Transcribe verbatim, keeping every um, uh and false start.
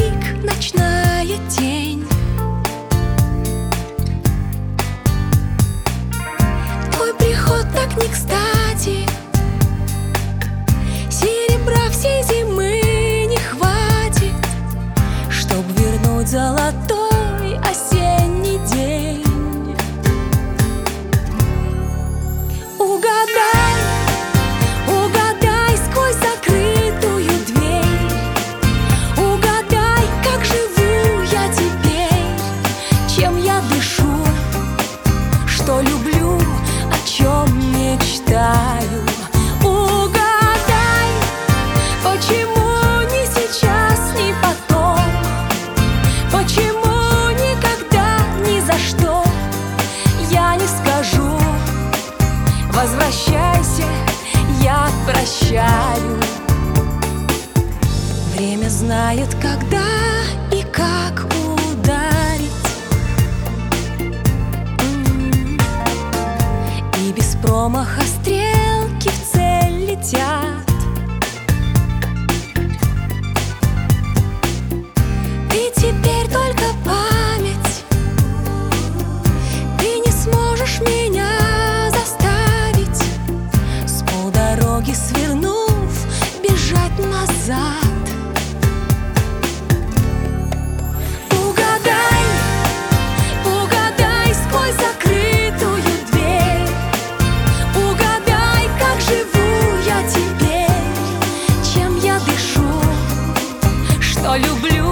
миг, ночная тень. Твой приход так не кстати, серебра всей зимы не хватит, чтоб вернуть золотой осенний день. Угадай, угадай сквозь закрытую дверь, угадай, как живу я теперь, чем я дышу, что люблю, о чем мечтаю. Угадай, почему не сейчас, ни потом, почему никогда, ни за что я не скажу: возвращайся, я прощаю. Время знает, когда и как ударить, М-м. и без промаха стрелки в цель летят. Ты теперь только память, ты не сможешь меня дороги свернув, бежать назад. Угадай, угадай сквозь закрытую дверь, угадай, как живу я теперь, чем я дышу, что люблю.